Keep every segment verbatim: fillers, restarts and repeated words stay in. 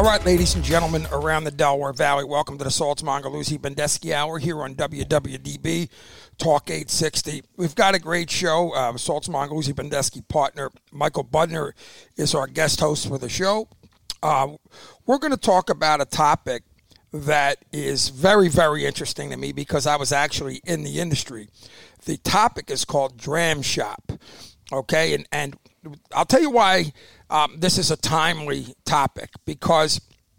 All right, ladies and gentlemen around the Delaware Valley, welcome to the Saltz Mongaluzzi Bendesky Hour here on W W D B Talk eight sixty. We've got a great show. Uh, Saltz Mongaluzzi Bendesky partner Michael Budner is our guest host for the show. Uh, we're going to talk about a topic that is very, very interesting to me because I was actually in the industry. The topic is called Dram Shop, okay? And, and I'll tell you why um, this is a timely topic, because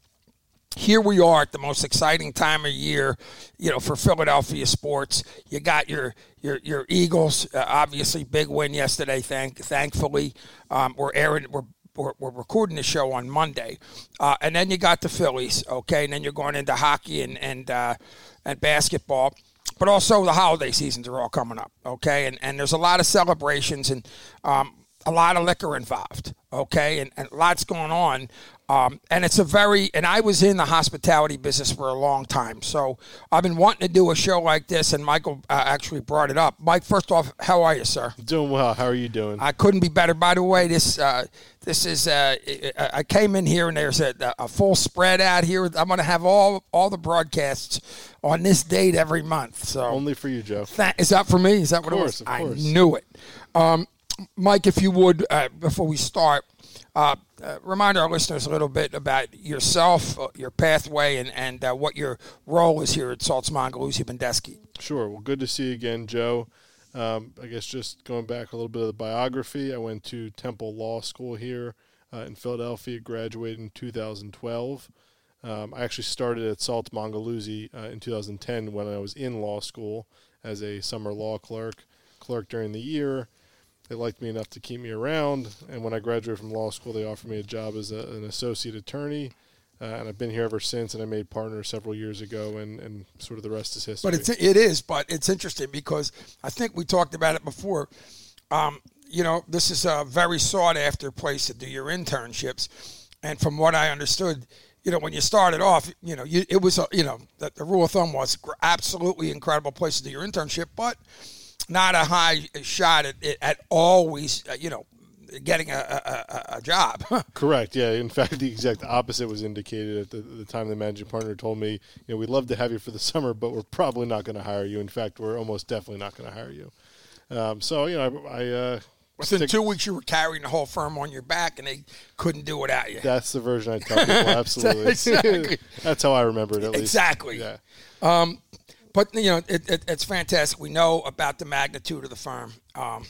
here we are at the most exciting time of year, you know, for Philadelphia sports. You got your your your Eagles, uh, obviously big win yesterday. Thank thankfully, um, we're airing we're, we're we're recording the show on Monday, uh, and then you got the Phillies, okay, and then you're going into hockey and and uh, and basketball. But also the holiday seasons are all coming up, okay, and and there's a lot of celebrations and um, a lot of liquor involved, okay, and, and lots going on. Um, and it's a very, and I was in the hospitality business for a long time, so I've been wanting to do a show like this, and Michael uh, actually brought it up. Mike, first off, how are you, sir? Doing well. How are you doing? I couldn't be better. By the way, this uh, this is, uh, I came in here, and there's a, a full spread out here. I'm going to have all all the broadcasts on this date every month. So only for you, Joe. That, is that for me? Is that what of it was? course, of course. I knew it. Um, Mike, if you would, uh, before we start, uh, uh, remind our listeners a little bit about yourself, uh, your pathway, and, and uh, what your role is here at Saltz Mongaluzzi Bendesky. Sure. Well, good to see you again, Joe. Um, I guess just going back a little bit of the biography, I went to Temple Law School here uh, in Philadelphia, graduated in two thousand twelve. Um, I actually started at Saltz Mongaluzzi uh, in two thousand ten when I was in law school as a summer law clerk, clerk during the year. They liked me enough to keep me around, and when I graduated from law school, they offered me a job as a, an associate attorney, uh, and I've been here ever since, and I made partner several years ago, and, and sort of the rest is history. But it's, it is, but it's interesting because I think we talked about it before. Um, you know, this is a very sought-after place to do your internships, and from what I understood, you know, when you started off, you know, you, it was, a, you know, the, the rule of thumb was absolutely incredible place to do your internship, but not a high shot at, at always, uh, you know, getting a, a, a job. Correct. Yeah. In fact, the exact opposite was indicated at the, the time the managing partner told me, you know, we'd love to have you for the summer, but we're probably not going to hire you. In fact, we're almost definitely not going to hire you. Um, so, you know, I, I uh, within stick- two weeks you were carrying the whole firm on your back, and they couldn't do without you. That's the version I tell people. Absolutely. Exactly. That's how I remember it, at least. Exactly. Yeah. Um, But, you know, it, it, it's fantastic. We know about the magnitude of the firm um,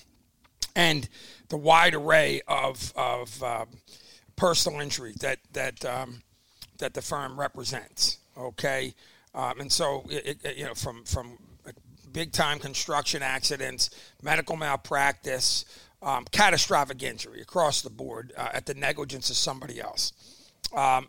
and the wide array of of um, personal injury that that um, that the firm represents. Okay, um, and so it, it, you know, from from big time construction accidents, medical malpractice, um, catastrophic injury across the board uh, at the negligence of somebody else. Um,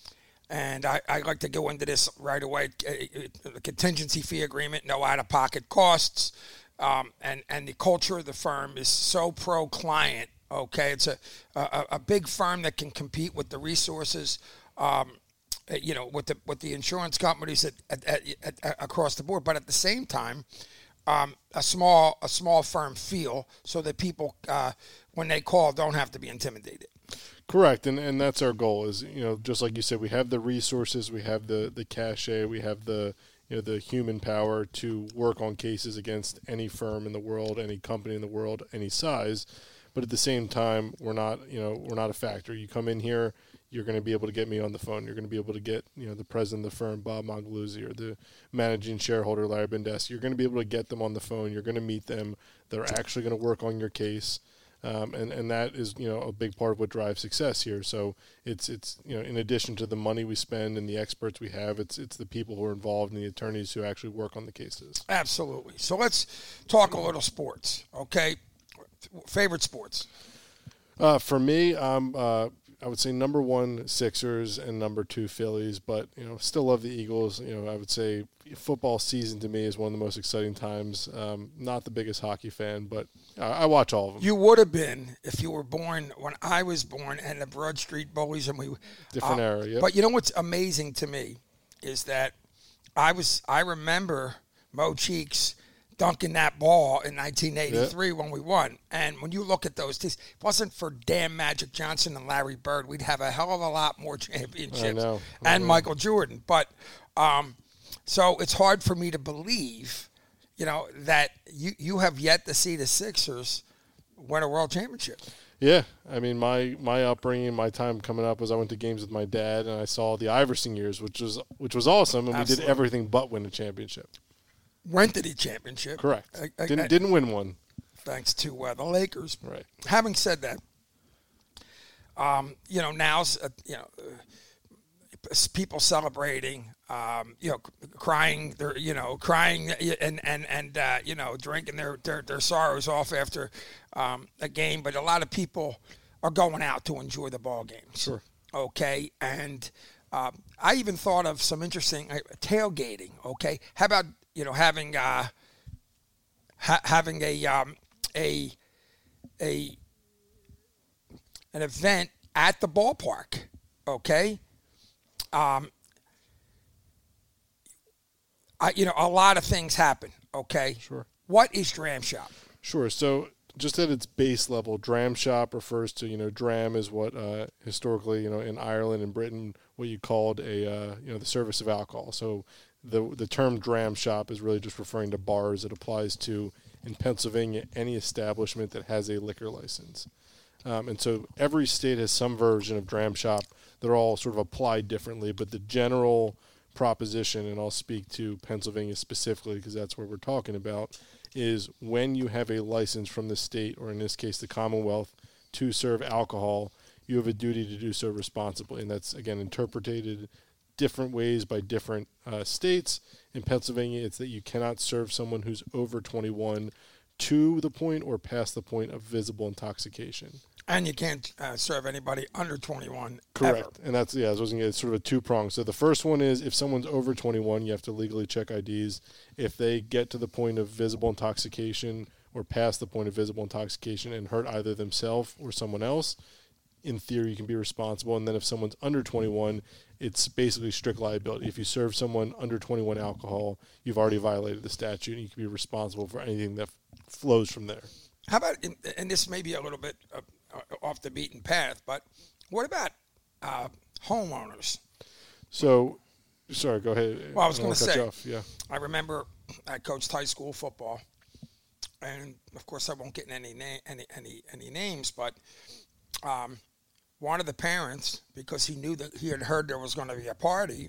And I, I like to go into this right away. A contingency fee agreement, no out-of-pocket costs, um, and and the culture of the firm is so pro-client. Okay, it's a a, a big firm that can compete with the resources, um, you know, with the with the insurance companies at, at, at, at, across the board. But at the same time, um, a small a small firm feel so that people uh, when they call don't have to be intimidated. Correct, and and that's our goal. Is, you know, just like you said, we have the resources, we have the the cachet, we have the you know the human power to work on cases against any firm in the world, any company in the world, any size. But at the same time, we're not you know we're not a factory. You come in here, you're going to be able to get me on the phone. You're going to be able to get you know the president of the firm, Bob Mongaluzzi, or the managing shareholder, Larry Bendesky. You're going to be able to get them on the phone. You're going to meet them. They're actually going to work on your case. Um, and, and that is, you know, a big part of what drives success here. So it's, it's you know, in addition to the money we spend and the experts we have, it's it's the people who are involved and the attorneys who actually work on the cases. Absolutely. So let's talk a little sports, okay? Favorite sports? Uh, for me, um, uh, I would say number one, Sixers, and number two, Phillies. But, you know, still love the Eagles. You know, I would say football season to me is one of the most exciting times. Um, not the biggest hockey fan, but I, I watch all of them. You would have been if you were born when I was born and the Broad Street Bullies. And we Different uh, era, yeah. But you know what's amazing to me is that I was I remember Mo Cheeks dunking that ball in nineteen eighty-three yep. when we won. And when you look at those teams, if it wasn't for Dan Magic Johnson and Larry Bird, we'd have a hell of a lot more championships. I know. I and know. Michael Jordan. But um, so it's hard for me to believe, you know, that you, you have yet to see the Sixers win a world championship. Yeah, I mean, my, my upbringing, my time coming up was I went to games with my dad, and I saw the Iverson years, which was which was awesome, and Absolutely. we did everything but win a championship. Rented a championship. Correct. I, I, didn't I, didn't win one. Thanks to uh, the Lakers. Right. Having said that, um, you know, now's uh, you know uh, people celebrating, um, you know, crying, they're you know crying and and and uh, you know drinking their, their their sorrows off after um, a game, but a lot of people are going out to enjoy the ball games. Sure. Okay, and uh, I even thought of some interesting uh, tailgating. Okay, how about you know having uh, ha- having a um, a a an event at the ballpark. Okay. Um, I, you know, a lot of things happen, okay? Sure. What is Dram Shop? Sure. So just at its base level, Dram Shop refers to, you know, dram is what uh, historically, you know, in Ireland and Britain, what you called a, uh, you know, the service of alcohol. So the the term Dram Shop is really just referring to bars. It applies to, in Pennsylvania, any establishment that has a liquor license. Um, and so every state has some version of Dram Shop. They're all sort of applied differently, but the general proposition, and I'll speak to Pennsylvania specifically because that's what we're talking about, is when you have a license from the state, or in this case the Commonwealth, to serve alcohol, you have a duty to do so responsibly. And that's, again, interpreted different ways by different uh, states. In Pennsylvania, it's that you cannot serve someone who's over twenty-one to the point or past the point of visible intoxication. And you can't uh, serve anybody under twenty-one. Correct. Ever. And that's, yeah, I was going to get sort of a two-prong. So the first one is if someone's over twenty-one, you have to legally check I Ds. If they get to the point of visible intoxication or past the point of visible intoxication and hurt either themselves or someone else, in theory, you can be responsible. And then if someone's under twenty-one, it's basically strict liability. If you serve someone under twenty-one alcohol, you've already violated the statute, and you can be responsible for anything that f- flows from there. How about, and this may be a little bit uh, off the beaten path, but what about uh, homeowners? So, sorry, go ahead. Well, I was going to say, yeah. I remember I coached high school football, and of course I won't get in any na- any any any names, but um, one of the parents, because he knew that he had heard there was going to be a party,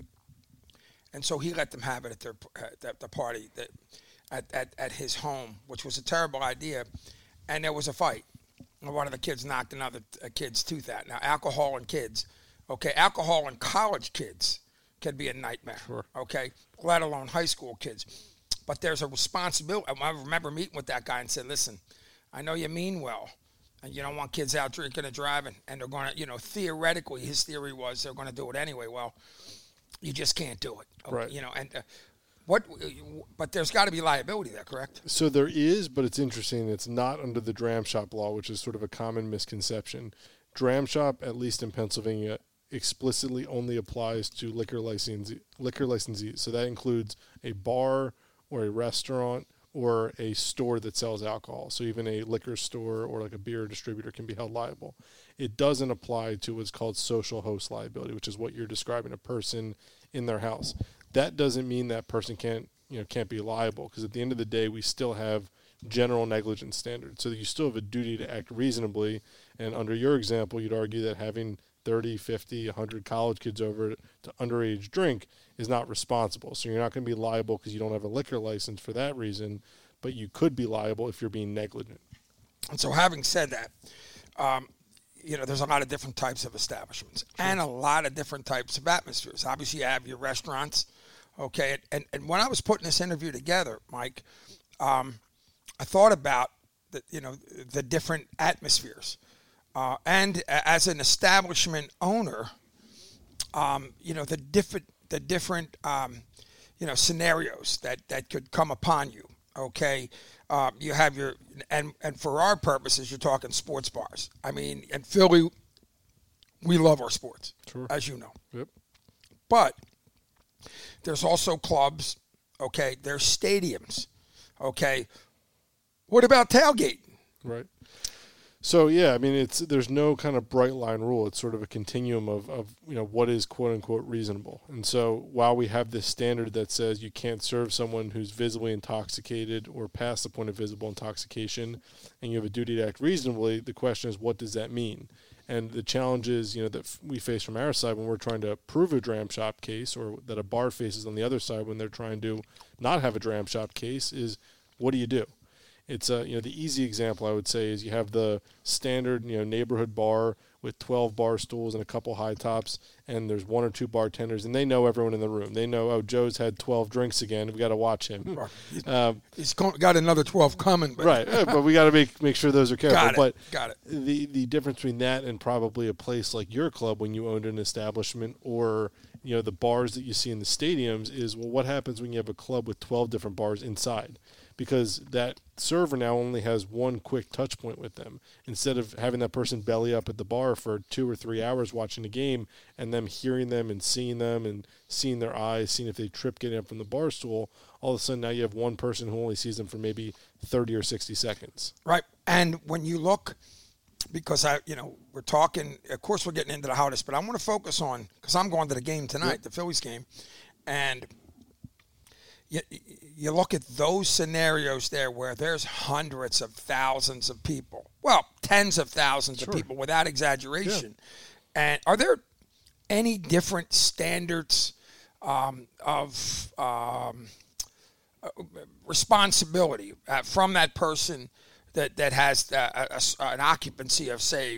and so he let them have it at their at the party that at, at at his home, which was a terrible idea, and there was a fight. One of the kids knocked another kid's tooth out. Now, alcohol and kids, okay, alcohol and college kids can be a nightmare, sure. okay, let alone high school kids. But there's a responsibility. I remember meeting with that guy and said, listen, I know you mean well, and you don't want kids out drinking and driving, and they're going to, you know, theoretically, his theory was they're going to do it anyway. Well, you just can't do it. Okay? Right. You know, and uh, what, but there's got to be liability there, correct? So there is, but it's interesting. It's not under the Dram Shop law, which is sort of a common misconception. Dram Shop, at least in Pennsylvania, explicitly only applies to liquor licensee, liquor licensees. So that includes a bar or a restaurant or a store that sells alcohol. So even a liquor store or like a beer distributor can be held liable. It doesn't apply to what's called social host liability, which is what you're describing, a person in their house. That doesn't mean that person can't, you know, can't be liable, because at the end of the day, we still have general negligence standards. So you still have a duty to act reasonably. And under your example, you'd argue that having thirty, fifty, one hundred college kids over to underage drink is not responsible. So you're not going to be liable because you don't have a liquor license for that reason, but you could be liable if you're being negligent. And so having said that, um, you know, there's a lot of different types of establishments sure. and a lot of different types of atmospheres. Obviously, you have your restaurants, okay? And, and when I was putting this interview together, Mike, um, I thought about, the, you know, the different atmospheres. Uh, and as an establishment owner, um, you know, the different, the different, um, you know, scenarios that, that could come upon you. Okay, uh, you have your, and and for our purposes, you're talking sports bars. I mean, in Philly, we love our sports, sure. as you know. Yep. But there's also clubs. Okay, there's stadiums. Okay. What about tailgate? Right. So, yeah, I mean, it's there's no kind of bright line rule. It's sort of a continuum of, of, you know, what is quote-unquote reasonable. And so while we have this standard that says you can't serve someone who's visibly intoxicated or past the point of visible intoxication, and you have a duty to act reasonably, the question is, what does that mean? And the challenges, you know, that we face from our side when we're trying to prove a dram shop case, or that a bar faces on the other side when they're trying to not have a dram shop case, is what do you do? It's a, you know, the easy example I would say is you have the standard, you know, neighborhood bar with twelve bar stools and a couple high tops, and there's one or two bartenders, and they know everyone in the room. They know, oh, Joe's had twelve drinks again. We got to watch him. He's, um, he's got another twelve coming, but right? But we got to make make sure those are careful. Got it. But got it. The the difference between that and probably a place like your club when you owned an establishment, or you know the bars that you see in the stadiums, is, well, what happens when you have a club with twelve different bars inside? Because that server now only has one quick touch point with them. Instead of having that person belly up at the bar for two or three hours watching the game, and them hearing them and seeing them and seeing their eyes, seeing if they trip getting up from the bar stool, all of a sudden now you have one person who only sees them for maybe thirty or sixty seconds. Right. And when you look, because I, you know, we're talking, of course we're getting into the hottest, but I want to focus on, because I'm going to the game tonight, yep. the Phillies game, and You, you look at those scenarios there where there's hundreds of thousands of people, well, tens of thousands sure. of people without exaggeration. Yeah. And are there any different standards um, of um, responsibility uh, from that person that, that has uh, a, a, an occupancy of, say,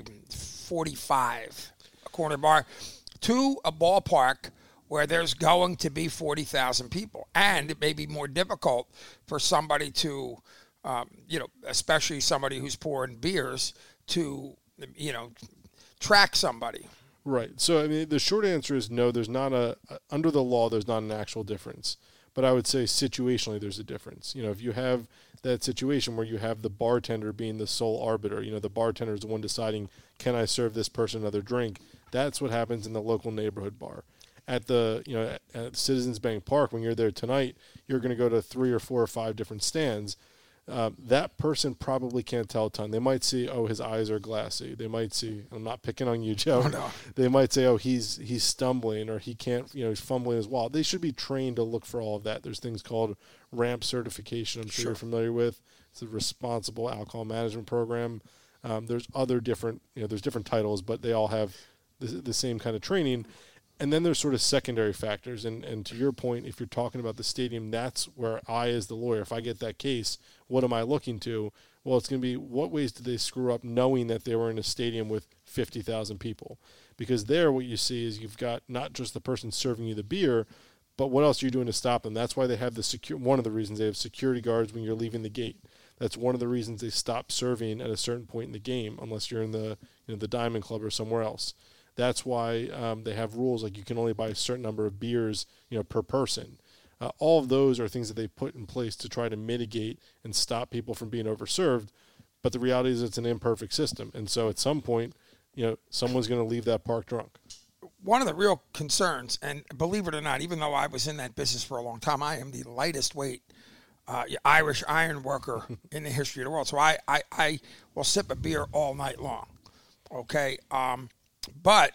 forty-five, a corner bar, to a ballpark where there's going to be forty thousand people? And it may be more difficult for somebody to, um, you know, especially somebody who's pouring beers, to, you know, track somebody. Right. So, I mean, the short answer is no, there's not a, under the law, there's not an actual difference. But I would say situationally there's a difference. You know, if you have that situation where you have the bartender being the sole arbiter, you know, the bartender is the one deciding, can I serve this person another drink? That's what happens in the local neighborhood bar. At the, you know, at, at Citizens Bank Park, when you're there tonight, you're going to go to three or four or five different stands. Um, that person probably can't tell a ton. They might see, oh, his eyes are glassy. They might see, I'm not picking on you, Joe. Oh, no. They might say, oh, he's he's stumbling, or he can't, you know, he's fumbling his wallet. They should be trained to look for all of that. There's things called RAMP certification, I'm sure, sure. you're familiar with. It's a responsible alcohol management program. Um, there's other different, you know, there's different titles, but they all have the, the same kind of training. And then there's sort of secondary factors. And, and to your point, if you're talking about the stadium, that's where I, as the lawyer, if I get that case, what am I looking to? Well, it's going to be, what ways did they screw up knowing that they were in a stadium with fifty thousand people? Because there what you see is you've got not just the person serving you the beer, but what else are you doing to stop them? That's why they have the secure. One of the reasons they have security guards when you're leaving the gate. That's one of the reasons they stop serving at a certain point in the game, unless you're in the, you know, the Diamond Club or somewhere else. That's why um, they have rules like you can only buy a certain number of beers, you know, per person. Uh, all of those are things that they put in place to try to mitigate and stop people from being overserved. But the reality is it's an imperfect system. And so at some point, you know, someone's going to leave that park drunk. One of the real concerns, and believe it or not, even though I was in that business for a long time, I am the lightest weight uh, Irish iron worker in the history of the world. So I, I, I will sip a beer all night long. Okay. Um, But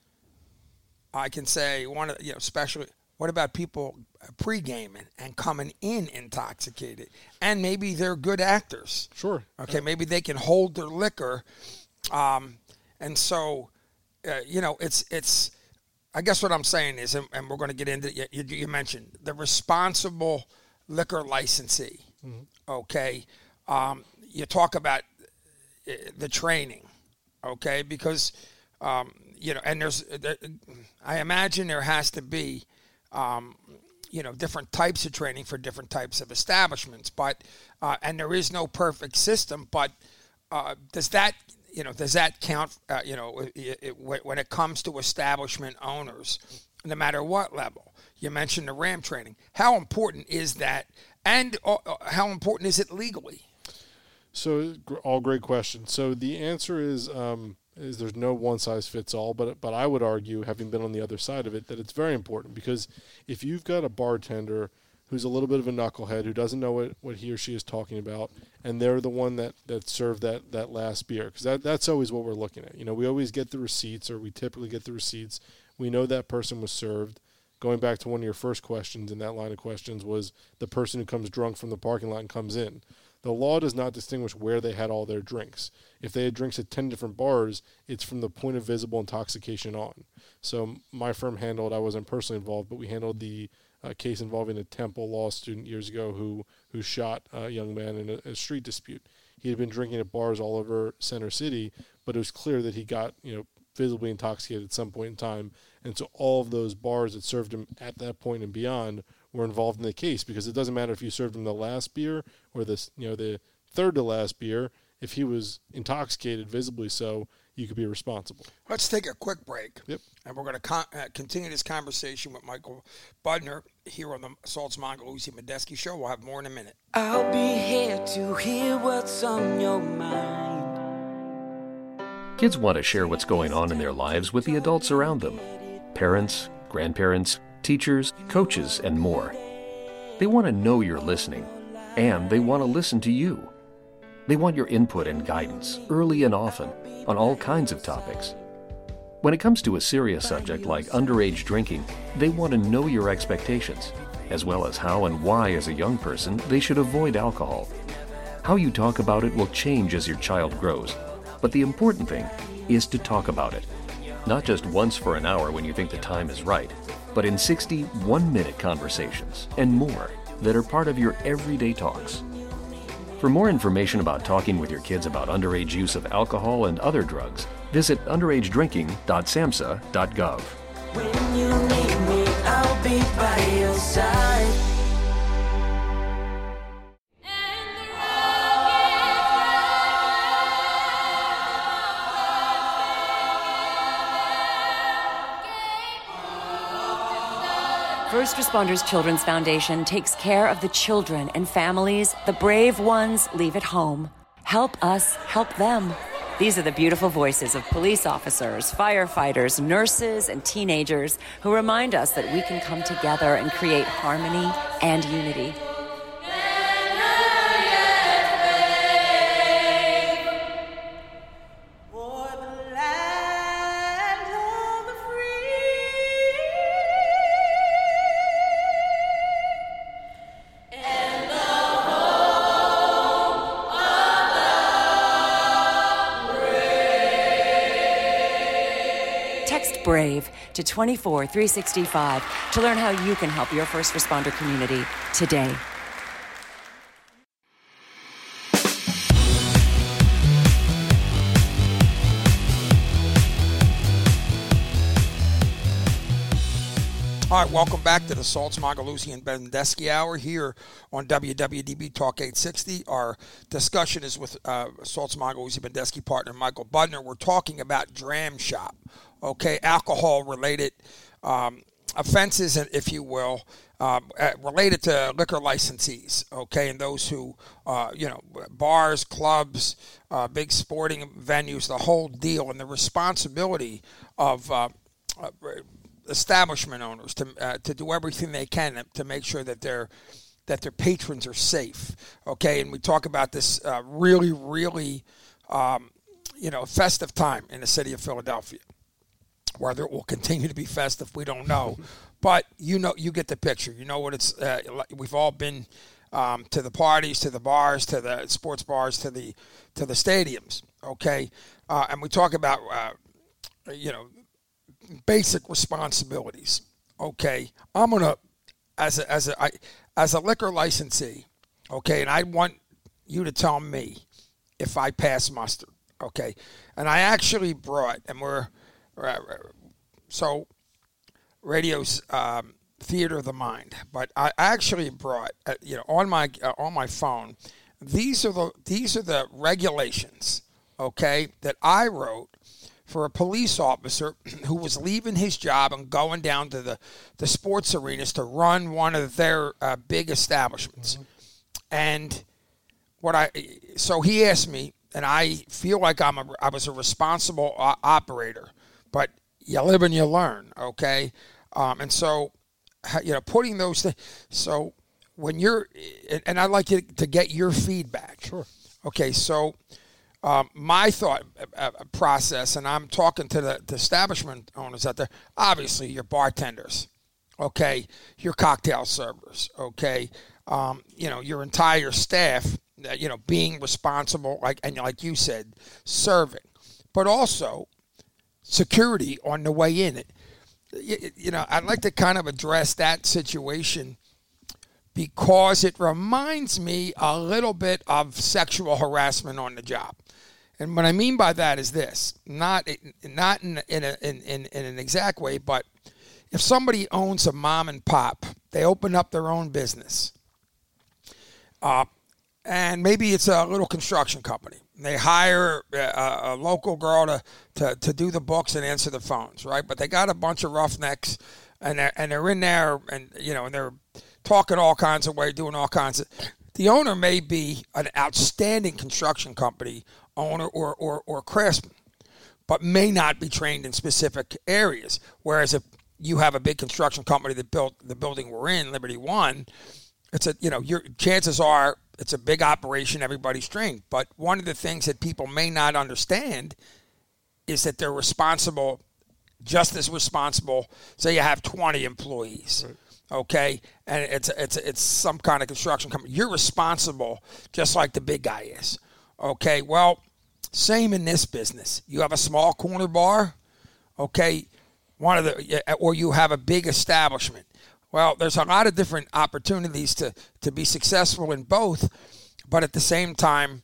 I can say one of, you know, especially, what about people pre-gaming and coming in intoxicated? And maybe they're good actors. Sure. Okay, maybe they can hold their liquor. Um, and so, uh, you know, it's, it's, I guess what I'm saying is, and, and we're going to get into it, you, you mentioned the responsible liquor licensee. Mm-hmm. Okay. Um, you talk about the training. Okay, because Um, you know, and there's, there, I imagine there has to be, um, you know, different types of training for different types of establishments, but, uh, and there is no perfect system, but uh, does that, you know, does that count, uh, you know, it, it, when it comes to establishment owners, no matter what level? You mentioned the RAM training. How important is that, and uh, how important is it legally? So, all great questions. So the answer is, um, is there's no one-size-fits-all, but but I would argue, having been on the other side of it, that it's very important, because if you've got a bartender who's a little bit of a knucklehead, who doesn't know what, what he or she is talking about, and they're the one that, that served that, that last beer. Because that, that's always what we're looking at. You know, we always get the receipts, or we typically get the receipts. We know that person was served. Going back to one of your first questions in that line of questions was the person who comes drunk from the parking lot and comes in. The law does not distinguish where they had all their drinks. If they had drinks at ten different bars, it's from the point of visible intoxication on. So my firm handled, I wasn't personally involved, but we handled the uh, case involving a Temple law student years ago who, who shot a young man in a, a street dispute. He had been drinking at bars all over Center City, but it was clear that he got, you know, visibly intoxicated at some point in time. And so all of those bars that served him at that point and beyond were involved in the case, because it doesn't matter if you served him the last beer or this, you know, the third to last beer. If he was intoxicated, visibly so, you could be responsible. Let's take a quick break. Yep. And we're going to con- uh, continue this conversation with Michael Budner here on the Saltz Mangalusi Medeski Show. We'll have more in a minute. I'll be here to hear what's on your mind. Kids want to share what's going on in their lives with the adults around them. Parents, grandparents, teachers, coaches, and more. They want to know you're listening, and they want to listen to you. They want your input and guidance, early and often, on all kinds of topics. When it comes to a serious subject like underage drinking, they want to know your expectations, as well as how and why as a young person they should avoid alcohol. How you talk about it will change as your child grows, but the important thing is to talk about it. Not just once for an hour when you think the time is right, but in sixty one-minute conversations and more that are part of your everyday talks. For more information about talking with your kids about underage use of alcohol and other drugs, visit underage drinking dot samhsa dot gov. When you need me, I'll be by your side. First Responders Children's Foundation takes care of the children and families the brave ones leave at home. Help us help them. These are the beautiful voices of police officers, firefighters, nurses, and teenagers who remind us that we can come together and create harmony and unity. BRAVE to two four three six five to learn how you can help your first responder community today. All right, welcome back to the Saltz Mangalusi and Bendeski Hour here on W W D B Talk eight sixty. Our discussion is with uh, Saltz Mangalusi Bendeski partner Michael Budner. We're talking about Dram Shop, okay, alcohol-related um, offenses, if you will, um, related to liquor licensees, okay, and those who, uh, you know, bars, clubs, uh, big sporting venues, the whole deal, and the responsibility of uh, uh, establishment owners to uh, to do everything they can to make sure that their that their patrons are safe. Okay, and we talk about this uh, really, really, um, you know, festive time in the city of Philadelphia. Whether it will continue to be festive, we don't know. But you know, you get the picture. You know what it's. Uh, we've all been um, to the parties, to the bars, to the sports bars, to the to the stadiums. Okay, uh, and we talk about uh, you know. basic responsibilities. Okay, I'm gonna as a as a I, as a liquor licensee. Okay, and I want you to tell me if I pass muster. Okay, and I actually brought, and we're uh, so radio's um, theater of the mind, but I actually brought uh, you know on my uh, on my phone. These are the these are the regulations. Okay, that I wrote for a police officer who was leaving his job and going down to the, the sports arenas to run one of their uh, big establishments. Mm-hmm. And what I so he asked me, and I feel like I'm a, I was a responsible uh, operator, but you live and you learn, okay? Um, and so, you know, putting those things, so when you're, and I'd like you to get your feedback. Sure. Okay, so um, my thought uh, process, and I'm talking to the, the establishment owners out there, obviously your bartenders, okay, your cocktail servers, okay, um, you know, your entire staff, uh, you know, being responsible, like and like you said, serving, but also security on the way in. It, you, you know, I'd like to kind of address that situation because it reminds me a little bit of sexual harassment on the job. And what I mean by that is this, not not in in, a, in, in, in an exact way, but if somebody owns a mom and pop, they open up their own business, uh, and maybe it's a little construction company. They hire a, a local girl to, to, to do the books and answer the phones, right? But they got a bunch of roughnecks, and they're, and they're in there, and you know, and they're talking all kinds of ways, doing all kinds of. The owner may be an outstanding construction company owner or, or, or craftsman, but may not be trained in specific areas. Whereas if you have a big construction company that built the building we're in, Liberty One, it's a, you know, your chances are it's a big operation, everybody's trained. But one of the things that people may not understand is that they're responsible, just as responsible, say you have twenty employees. Right. Okay, and it's it's it's some kind of construction company. You're responsible just like the big guy is. Okay, well, same in this business. You have a small corner bar, okay, one of the, or you have a big establishment. Well, there's a lot of different opportunities to, to be successful in both, but at the same time,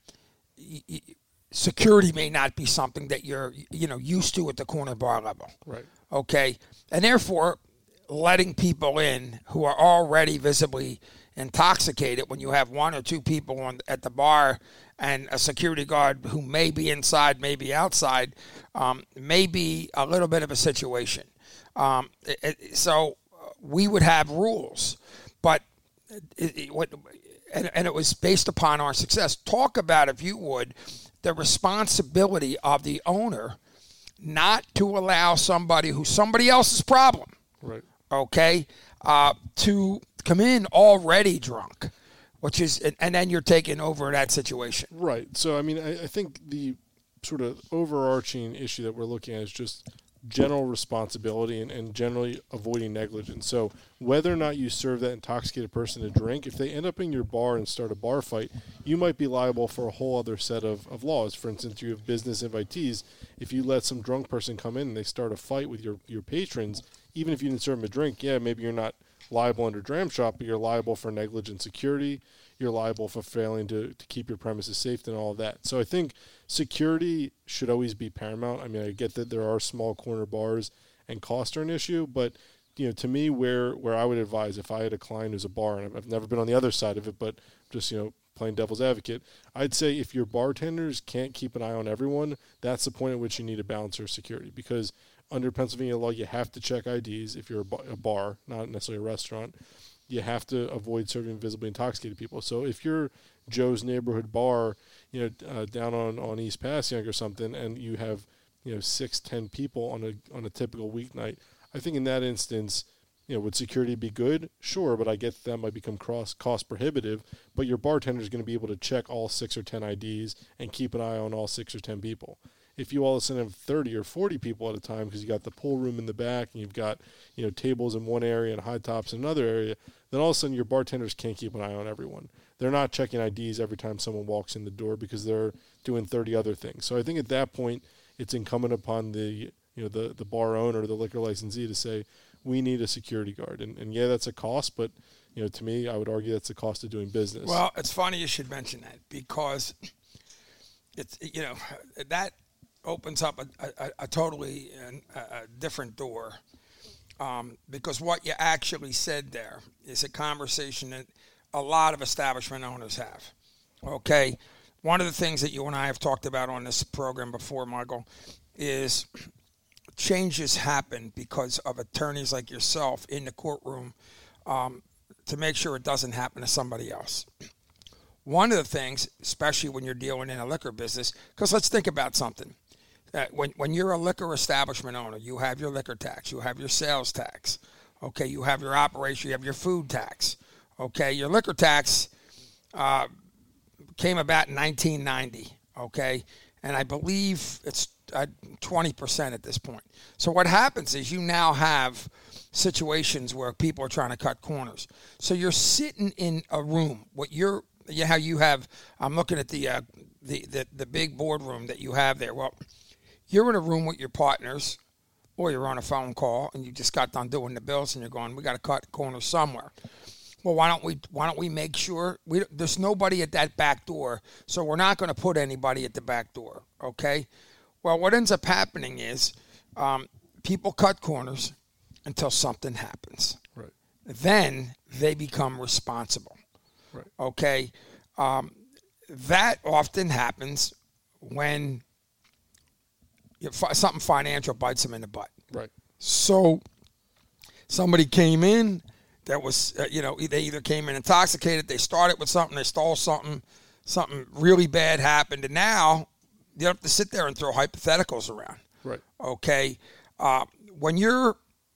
security may not be something that you're you know used to at the corner bar level. Right. Okay, and therefore, letting people in who are already visibly intoxicated when you have one or two people on, at the bar and a security guard who may be inside, may be outside, um, may be a little bit of a situation. Um, it, it, so we would have rules, but it, it, what, and, and it was based upon our success. Talk about, if you would, the responsibility of the owner not to allow somebody who's somebody else's problem. Right. Okay, uh, to come in already drunk, which is, and, and then you're taking over that situation. Right. So, I mean, I, I think the sort of overarching issue that we're looking at is just general responsibility and, and generally avoiding negligence. So whether or not you serve that intoxicated person a drink, if they end up in your bar and start a bar fight, you might be liable for a whole other set of, of laws. For instance, you have business invitees. If you let some drunk person come in and they start a fight with your, your patrons, even if you didn't serve them a drink, yeah, maybe you're not liable under Dram Shop, but you're liable for negligent security. You're liable for failing to, to keep your premises safe and all of that. So I think security should always be paramount. I mean, I get that there are small corner bars and costs are an issue, but you know, to me, where where I would advise if I had a client who's a bar, and I've never been on the other side of it, but just, you know, playing devil's advocate, I'd say if your bartenders can't keep an eye on everyone, that's the point at which you need a bouncer security, because under Pennsylvania law, you have to check I Ds if you're a bar, not necessarily a restaurant. You have to avoid serving visibly intoxicated people. So if you're Joe's neighborhood bar, you know, uh, down on, on East Passyunk or something, and you have, you know, six, ten people on a on a typical weeknight, I think in that instance, you know, would security be good? Sure, but I get that might become cross cost prohibitive. But your bartender is going to be able to check all six or ten I Ds and keep an eye on all six or ten people. If you all of a sudden have thirty or forty people at a time because you got the pool room in the back and you've got, you know, tables in one area and high tops in another area, then all of a sudden your bartenders can't keep an eye on everyone. They're not checking I Ds every time someone walks in the door because they're doing thirty other things. So I think at that point it's incumbent upon the, you know, the, the bar owner, the liquor licensee to say, we need a security guard. And, and yeah, that's a cost, but, you know, to me, I would argue that's the cost of doing business. Well, it's funny you should mention that because it's, you know, that opens up a, a, a totally a, a different door, um, because what you actually said there is a conversation that a lot of establishment owners have. Okay, one of the things that you and I have talked about on this program before, Michael, is changes happen because of attorneys like yourself in the courtroom um, to make sure it doesn't happen to somebody else. One of the things, especially when you're dealing in a liquor business, because let's think about something. Uh, when when you're a liquor establishment owner, you have your liquor tax, you have your sales tax, okay, you have your operation, you have your food tax, Okay, your liquor tax uh, came about in nineteen ninety. Okay, and I believe it's uh, twenty percent at this point. So what happens is you now have situations where people are trying to cut corners. So you're sitting in a room. What you're, you how you have. I'm looking at the uh, the, the the big boardroom that you have there. Well, you're in a room with your partners, or you're on a phone call and you just got done doing the bills and you're going, we got to cut corners somewhere. Well, why don't we why don't we make sure we there's nobody at that back door, so we're not going to put anybody at the back door. Okay. Well, what ends up happening is um, people cut corners until something happens. Right. Then they become responsible. Right. Okay. Um, that often happens when you, something financial bites them in the butt. Right. So somebody came in that was, uh, you know, they either came in intoxicated, they started with something, they stole something, something really bad happened, and now you have to sit there and throw hypotheticals around. Right. Okay. Uh, when you're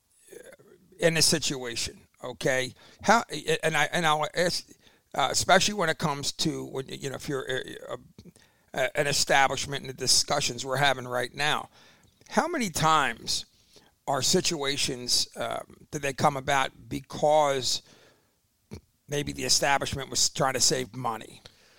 in a situation, okay, how and I and I'll ask, uh, especially when it comes to when you know if you're a, a, an establishment and the discussions we're having right now, how many times are situations um, that they come about because maybe the establishment was trying to save money?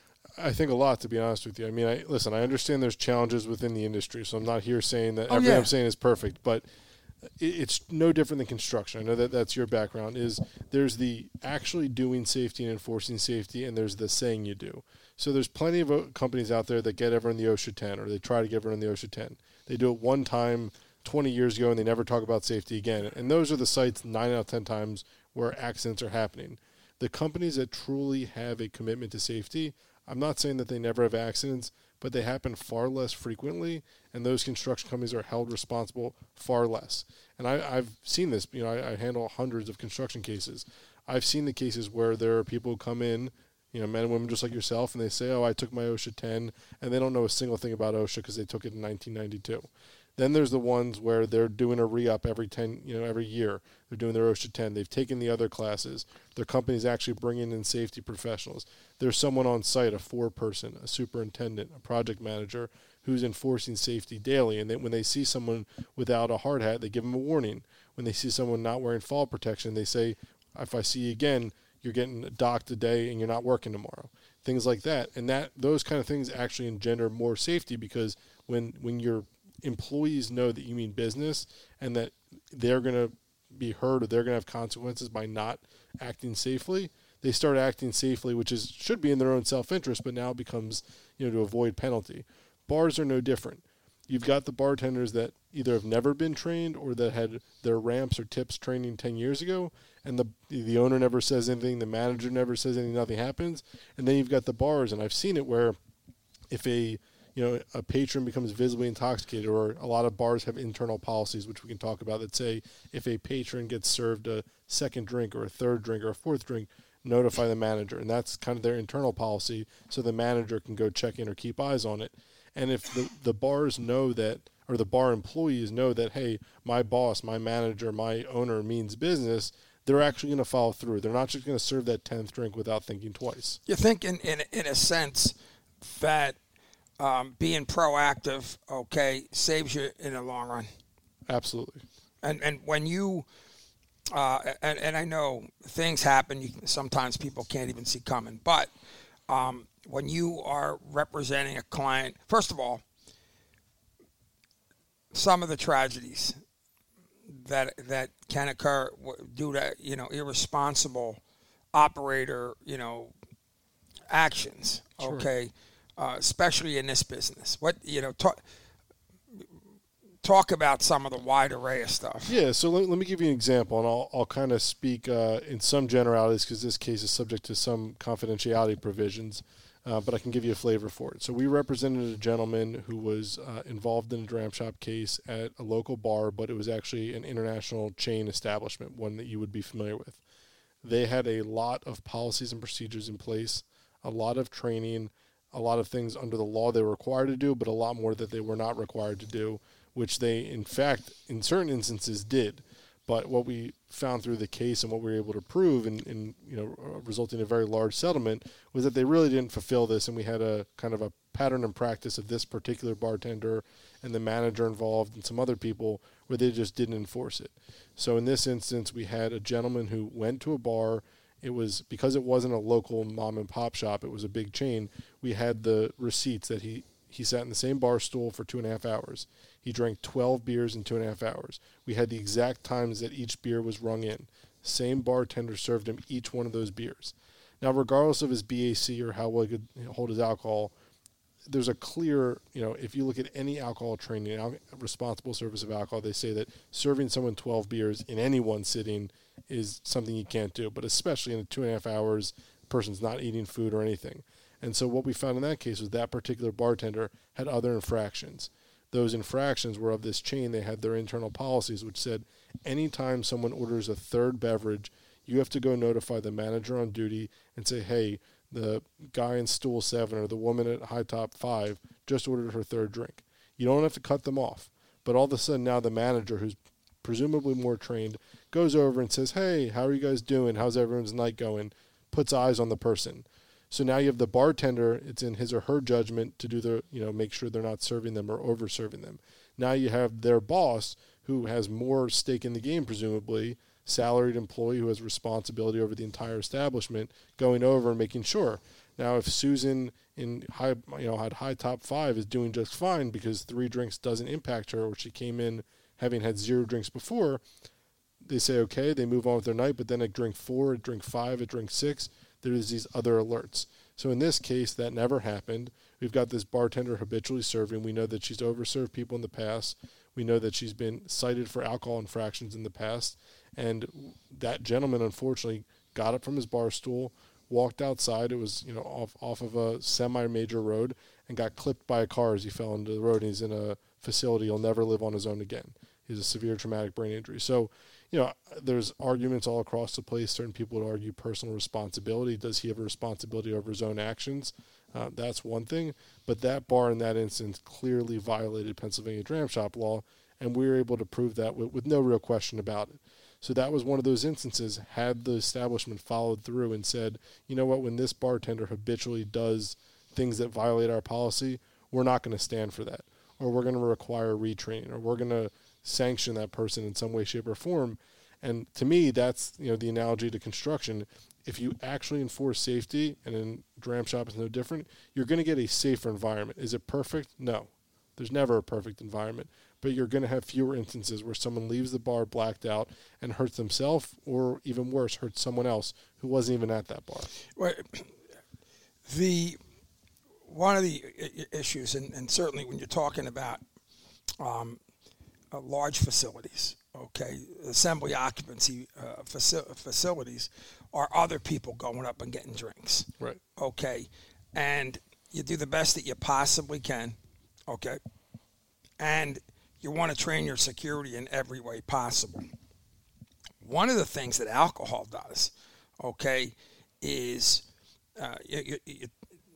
I think a lot, to be honest with you. I mean, I, listen, I understand there's challenges within the industry, so I'm not here saying that oh, everything yeah. I'm saying is perfect, but it, it's no different than construction. I know that that's your background. Is there's the actually doing safety and enforcing safety, and there's the saying you do. So there's plenty of uh, companies out there that get everyone the OSHA ten, or they try to get everyone the OSHA ten. They do it one time twenty years ago, and they never talk about safety again. And those are the sites nine out of ten times where accidents are happening. The companies that truly have a commitment to safety, I'm not saying that they never have accidents, but they happen far less frequently, and those construction companies are held responsible far less. And I, I've seen this. You know, I, I handle hundreds of construction cases. I've seen the cases where there are people who come in, you know, men and women just like yourself, and they say, oh, I took my OSHA ten, and they don't know a single thing about OSHA because they took it in nineteen ninety-two. Then there's the ones where they're doing a re-up every ten, you know, every year. They're doing their OSHA ten. They've taken the other classes. Their company's actually bringing in safety professionals. There's someone on site, a four-person, a superintendent, a project manager, who's enforcing safety daily. And then when they see someone without a hard hat, they give them a warning. When they see someone not wearing fall protection, they say, if I see you again, you're getting docked today and you're not working tomorrow. Things like that. And that those kind of things actually engender more safety, because when when you're employees know that you mean business and that they're going to be hurt or they're going to have consequences by not acting safely, they start acting safely, which is should be in their own self-interest, but now becomes, you know, to avoid penalty. Bars are no different. You've got the bartenders that either have never been trained or that had their ramps or tips training ten years ago, and the the owner never says anything, the manager never says anything, nothing happens. And then you've got the bars, and I've seen it where if a you know, a patron becomes visibly intoxicated, or a lot of bars have internal policies, which we can talk about, that say if a patron gets served a second drink or a third drink or a fourth drink, notify the manager. And that's kind of their internal policy, so the manager can go check in or keep eyes on it. And if the, the bars know that, or the bar employees know that, hey, my boss, my manager, my owner means business, they're actually going to follow through. They're not just going to serve that tenth drink without thinking twice. You think in, in, in a sense that Um, being proactive, okay, saves you in the long run. Absolutely. And and when you, uh, and, and I know things happen, you, sometimes people can't even see coming, but um, when you are representing a client, first of all, some of the tragedies that that can occur due to, you know, irresponsible operator, you know, actions, Sure. okay, Uh, especially in this business. What, you know, talk, talk about some of the wide array of stuff. Yeah, so let, let me give you an example, and I'll, I'll kind of speak uh, in some generalities because this case is subject to some confidentiality provisions, uh, but I can give you a flavor for it. So we represented a gentleman who was uh, involved in a dram shop case at a local bar, but it was actually an international chain establishment, one that you would be familiar with. They had a lot of policies and procedures in place, a lot of training, a lot of things under the law they were required to do, but a lot more that they were not required to do, which they, in fact, in certain instances did. But what we found through the case and what we were able to prove, and, and you know, resulting in a very large settlement, was that they really didn't fulfill this, and we had a kind of a pattern and practice of this particular bartender and the manager involved and some other people where they just didn't enforce it. So in this instance, we had a gentleman who went to a bar. It was because it wasn't a local mom and pop shop; it was a big chain. We had the receipts that he. He sat in the same bar stool for two and a half hours. He drank twelve beers in two and a half hours. We had the exact times that each beer was rung in. Same bartender served him each one of those beers. Now, regardless of his B A C or how well he could hold his alcohol, there's a clear, you know, if you look at any alcohol training, al- responsible service of alcohol, they say that serving someone twelve beers in any one sitting is something you can't do, but especially in the two and a half hours, the person's not eating food or anything. And so what we found in that case was that particular bartender had other infractions. Those infractions were of this chain. They had their internal policies, which said anytime someone orders a third beverage, you have to go notify the manager on duty and say, hey, the guy in stool seven or the woman at high top five just ordered her third drink. You don't have to cut them off. But all of a sudden now the manager, who's presumably more trained, goes over and says, hey, how are you guys doing? How's everyone's night going? Puts eyes on the person. So now you have the bartender, it's in his or her judgment to do the, you know, make sure they're not serving them or over serving them. Now you have their boss who has more stake in the game, presumably, salaried employee who has responsibility over the entire establishment, going over and making sure. Now if Susan in high, you know, had high top five is doing just fine because three drinks doesn't impact her, or she came in having had zero drinks before, they say okay, they move on with their night, but then at drink four, at drink five, at drink six, there's these other alerts. So in this case, that never happened. We've got this bartender habitually serving. We know that she's overserved people in the past. We know that she's been cited for alcohol infractions in the past. And that gentleman, unfortunately, got up from his bar stool, walked outside. It was, you know, off, off of a semi-major road, and got clipped by a car as he fell into the road. And he's in a facility. He'll never live on his own again. He has a severe traumatic brain injury. So, you know, there's arguments all across the place. Certain people would argue personal responsibility. Does he have a responsibility over his own actions? Uh, that's one thing. But that bar in that instance clearly violated Pennsylvania dram shop law, and we were able to prove that with, with no real question about it. So that was one of those instances. Had the establishment followed through and said, you know what, when this bartender habitually does things that violate our policy, we're not going to stand for that, or we're going to require retraining, or we're going to sanction that person in some way, shape, or form. And to me, that's, you know, the analogy to construction. If you actually enforce safety, and in dram shop is no different, you're going to get a safer environment. Is it perfect? No. There's never a perfect environment. But you're going to have fewer instances where someone leaves the bar blacked out and hurts themselves, or even worse, hurts someone else who wasn't even at that bar. Well, the one of the issues, and, and certainly when you're talking about um, uh, large facilities, okay, assembly occupancy uh, faci- facilities, are other people going up and getting drinks. Right. Okay. And you do the best that you possibly can. Okay. And you want to train your security in every way possible. One of the things that alcohol does, okay, is uh, it, it,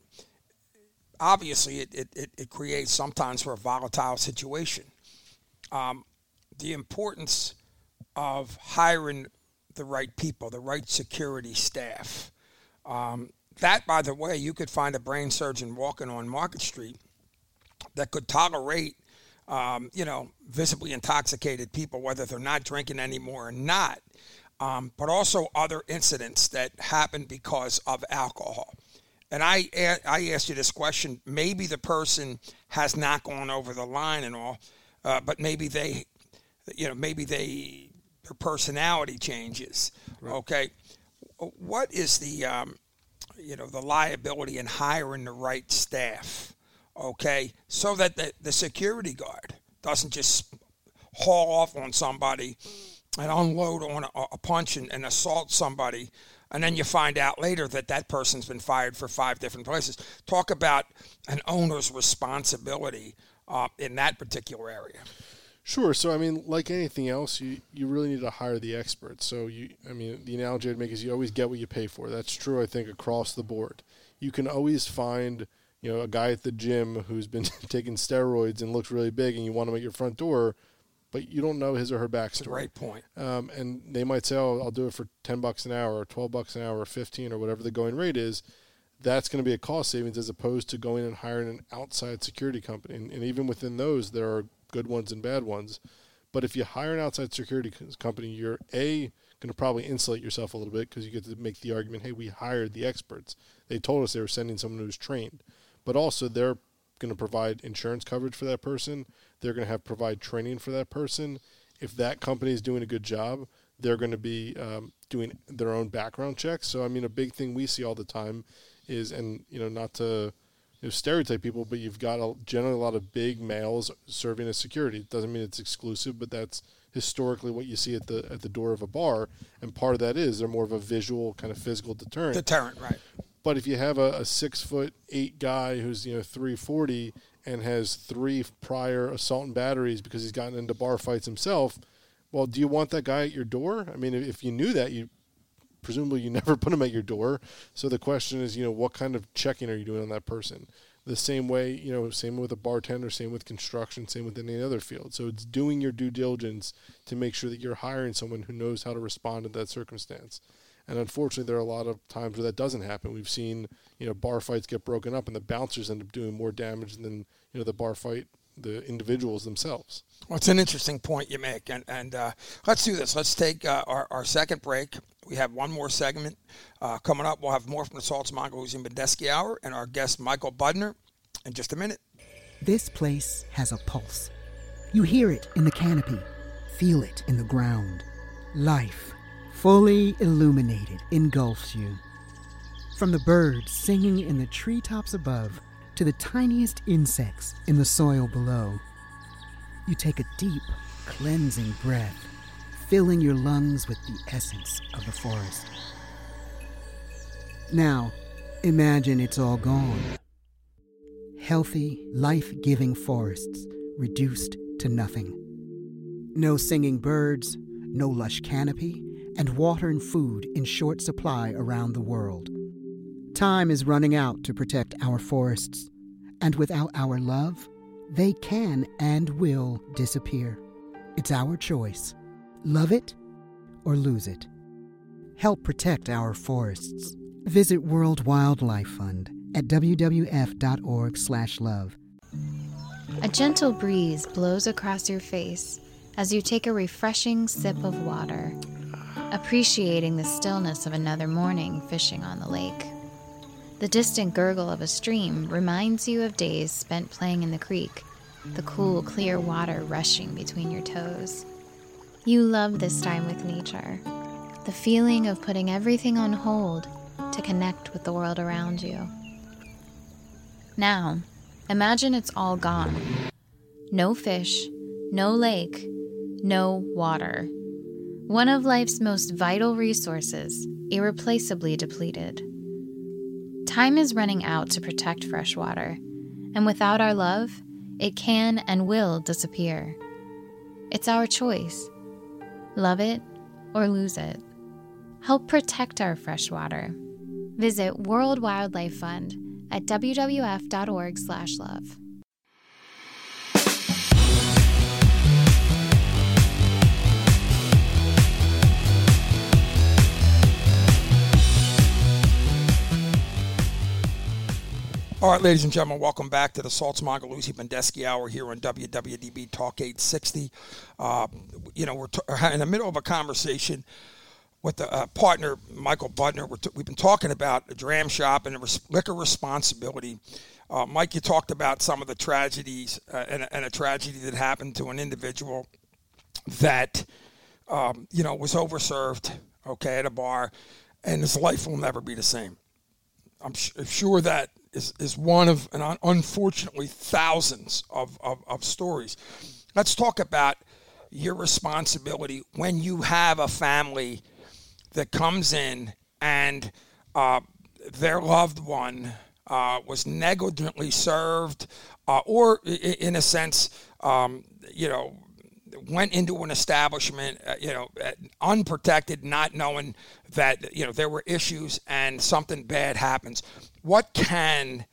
obviously it, it, it creates sometimes for a volatile situation. Um, the importance of hiring the right people, the right security staff. Um, that, by the way, you could find a brain surgeon walking on Market Street that could tolerate, um, you know, visibly intoxicated people, whether they're not drinking anymore or not, um, but also other incidents that happen because of alcohol. And I, I asked you this question, maybe the person has not gone over the line and all, uh, but maybe they, you know, maybe they, their personality changes. Right. Okay. What is the, um, you know, the liability in hiring the right staff? Okay. So that the, the security guard doesn't just haul off on somebody and unload on a, a punch and, and assault somebody. And then you find out later that that person's been fired for five different places. Talk about an owner's responsibility uh, in that particular area. Sure. So, I mean, like anything else, you, you really need to hire the experts. So, you, I mean, the analogy I'd make is you always get what you pay for. That's true, I think, across the board. You can always find, you know, a guy at the gym who's been taking steroids and looks really big, and you want him at your front door. but you don't know his or her backstory. That's a great point. Um, and they might say, oh, I'll do it for ten bucks an hour or twelve bucks an hour or fifteen or whatever the going rate is. That's going to be a cost savings as opposed to going and hiring an outside security company. And, and even within those, there are good ones and bad ones. But if you hire an outside security company, you're A, going to probably insulate yourself a little bit because you get to make the argument, hey, we hired the experts. They told us they were sending someone who's trained. But also they're going to provide insurance coverage for that person. They're going to have provide training for that person. If that company is doing a good job, they're going to be um, doing their own background checks. So, I mean, a big thing we see all the time is, and, you know, not to you know, stereotype people, but you've got a, generally a lot of big males serving as security. It doesn't mean it's exclusive, but that's historically what you see at the at the door of a bar. And part of that is they're more of a visual kind of physical deterrent. Deterrent, right. But if you have a, a six foot eight guy who's, you know, three forty and has three prior assault and batteries because he's gotten into bar fights himself, well, do you want that guy at your door? I mean, if you knew that, you presumably you never put him at your door. So the question is, you know, what kind of checking are you doing on that person? The same way, you know, same with a bartender, same with construction, same with any other field. So it's doing your due diligence to make sure that you're hiring someone who knows how to respond to that circumstance. And unfortunately, there are a lot of times where that doesn't happen. We've seen, you know, bar fights get broken up and the bouncers end up doing more damage than, you know, the bar fight, the individuals themselves. Well, it's an interesting point you make. And, and uh, let's do this. Let's take uh, our, our second break. We have one more segment uh, coming up. We'll have more from the Salts Mangaluzi and Bandesky Hour and our guest, Michael Budner, in just a minute. This place has a pulse. You hear it in the canopy, feel it in the ground. Life, fully illuminated, engulfs you. From the birds singing in the treetops above to the tiniest insects in the soil below, you take a deep, cleansing breath, filling your lungs with the essence of the forest. Now, imagine it's all gone. Healthy, life-giving forests reduced to nothing. No singing birds, no lush canopy, and water and food in short supply around the world. Time is running out to protect our forests, and without our love, they can and will disappear. It's our choice. Love it or lose it. Help protect our forests. Visit World Wildlife Fund at w w f dot org slash love. A gentle breeze blows across your face as you take a refreshing sip of water, appreciating the stillness of another morning fishing on the lake. The distant gurgle of a stream reminds you of days spent playing in the creek, the cool, clear water rushing between your toes. You love this time with nature, the feeling of putting everything on hold to connect with the world around you. Now, imagine it's all gone. No fish, no lake, no water. One of life's most vital resources, irreplaceably depleted. Time is running out to protect fresh water, and without our love, it can and will disappear. It's our choice. Love it or lose it. Help protect our fresh water. Visit World Wildlife Fund at w w f dot org slash love. All right, ladies and gentlemen, welcome back to the Salts Mangaluzi Bandesky Hour here on W W D B Talk eight sixty. Uh, you know, we're t- in the middle of a conversation with the uh, partner, Michael Budner. We're t- we've been talking about the dram shop and the res- liquor responsibility. Uh, Mike, you talked about some of the tragedies uh, and, and a tragedy that happened to an individual that, um, you know, was overserved, okay, at a bar, and his life will never be the same. I'm sh- sure that is, is one of, and unfortunately, thousands of, of, of stories. Let's talk about your responsibility when you have a family that comes in and uh, their loved one uh, was negligently served uh, or, in a sense, um, you know, went into an establishment, uh, you know, unprotected, not knowing that, you know, there were issues and something bad happens. What can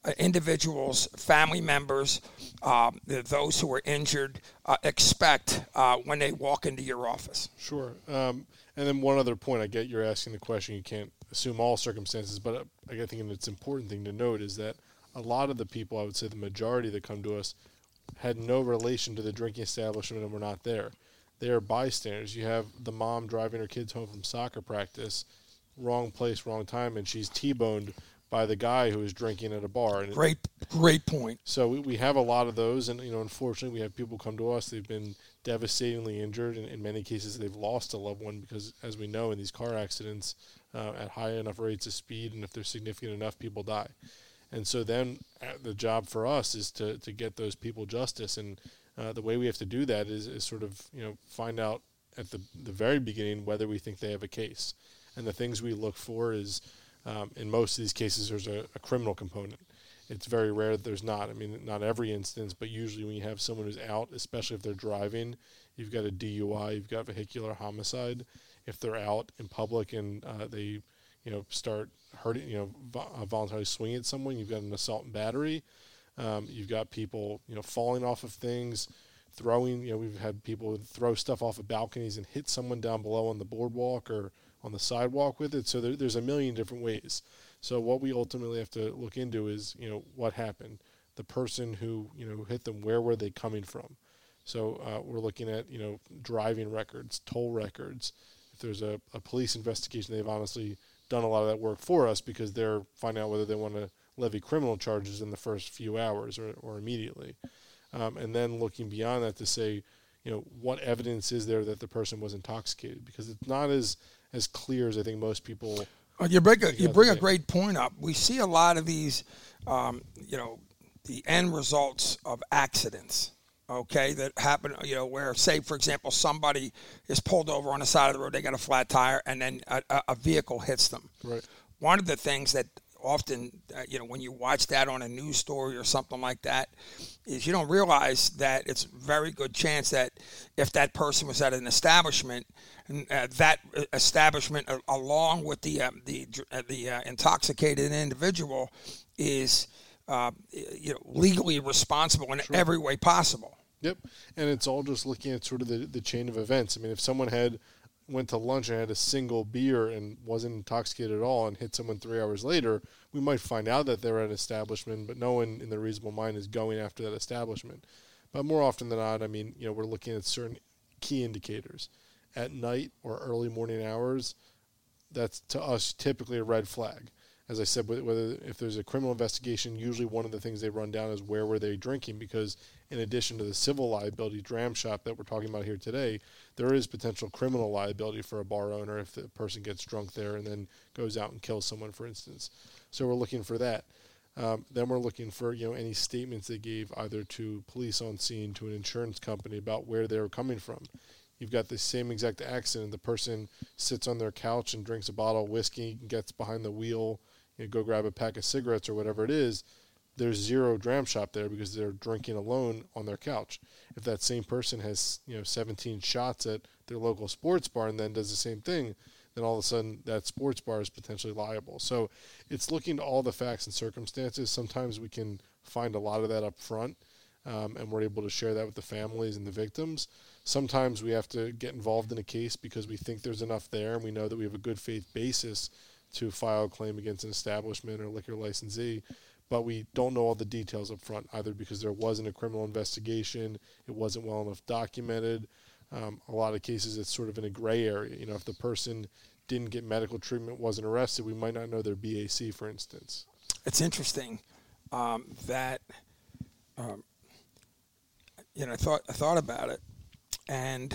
uh, individuals, family members, uh, those who are injured uh, expect uh, when they walk into your office? Sure. Um, and then one other point, I get you're asking the question, you can't assume all circumstances, but uh, I think it's an important thing to note is that a lot of the people, I would say the majority that come to us, had no relation to the drinking establishment and were not there. They are bystanders. You have the mom driving her kids home from soccer practice, wrong place, wrong time, and she's T-boned by the guy who is drinking at a bar. And great, great point. So we, we have a lot of those, and you know, unfortunately, we have people come to us. They've been devastatingly injured, and in many cases, they've lost a loved one because, as we know, in these car accidents, uh, at high enough rates of speed, and if they're significant enough, people die. And so then uh, the job for us is to, to get those people justice. And uh, the way we have to do that is, is sort of, you know, find out at the, the very beginning whether we think they have a case. And the things we look for is, um, in most of these cases, there's a, a criminal component. It's very rare that there's not. I mean, not every instance, but usually when you have someone who's out, especially if they're driving, you've got a D U I, you've got vehicular homicide. If they're out in public and uh, they, you know, start hurting, you know, vo- voluntarily swinging at someone, you've got an assault and battery. Um, you've got people, you know, falling off of things, throwing, you know, we've had people throw stuff off of balconies and hit someone down below on the boardwalk or on the sidewalk with it. So there, there's a million different ways. So what we ultimately have to look into is, you know, what happened? The person who, you know, hit them, where were they coming from? So uh, we're looking at, you know, driving records, toll records. If there's a, a police investigation, they've honestly done a lot of that work for us because they're finding out whether they want to levy criminal charges in the first few hours or, or immediately. Um, and then looking beyond that to say, you know, what evidence is there that the person was intoxicated? Because it's not as, as clear as I think most people. Uh, you bring a, you bring a great point up. We see a lot of these, um, you know, the end results of accidents. Okay, that happen, you know, where, say, for example, somebody is pulled over on the side of the road, they got a flat tire, and then a, a vehicle hits them. Right. One of the things that often, uh, you know, when you watch that on a news story or something like that, is you don't realize that it's a very good chance that if that person was at an establishment, and uh, that establishment, uh, along with the uh, the uh, the uh, intoxicated individual, is uh, you know legally responsible in Sure. every way possible. Yep, and it's all just looking at sort of the, the chain of events. I mean, if someone had went to lunch and had a single beer and wasn't intoxicated at all and hit someone three hours later, we might find out that they're at an establishment, but no one in their reasonable mind is going after that establishment. But more often than not, I mean, you know, we're looking at certain key indicators. At night or early morning hours, that's to us typically a red flag. As I said, whether if there's a criminal investigation, usually one of the things they run down is where were they drinking, because in addition to the civil liability dram shop that we're talking about here today, there is potential criminal liability for a bar owner if the person gets drunk there and then goes out and kills someone, for instance. So we're looking for that. Um, then we're looking for, you know, any statements they gave either to police on scene, to an insurance company about where they were coming from. You've got the same exact accident. The person sits on their couch and drinks a bottle of whiskey, gets behind the wheel, you know, go grab a pack of cigarettes or whatever it is. There's zero dram shop there because they're drinking alone on their couch. If that same person has, you know, seventeen shots at their local sports bar and then does the same thing, then all of a sudden that sports bar is potentially liable. So it's looking to all the facts and circumstances. Sometimes we can find a lot of that up front, um, and we're able to share that with the families and the victims. Sometimes we have to get involved in a case because we think there's enough there and we know that we have a good faith basis to file a claim against an establishment or liquor licensee, but we don't know all the details up front, either because there wasn't a criminal investigation, it wasn't well enough documented. Um, a lot of cases it's sort of in a gray area. You know, if the person didn't get medical treatment, wasn't arrested, we might not know their B A C, for instance. It's interesting um, that, um, you know, I thought I thought about it, and